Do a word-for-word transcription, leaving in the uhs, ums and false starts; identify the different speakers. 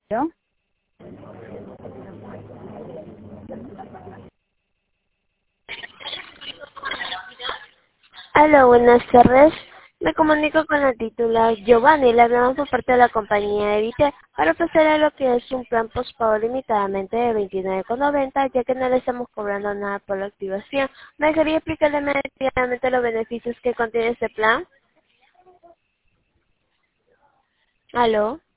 Speaker 1: ¿Yo?
Speaker 2: Hola, buenas tardes. Me comunico con la titular Giovanni. Le hablamos por parte de la compañía Evite para ofrecerle lo que es un plan postpago limitadamente de veintinueve con noventa, ya que no le estamos cobrando nada por la activación. ¿Me dejaría explicarle más detalladamente los beneficios que contiene este plan? ¿Aló?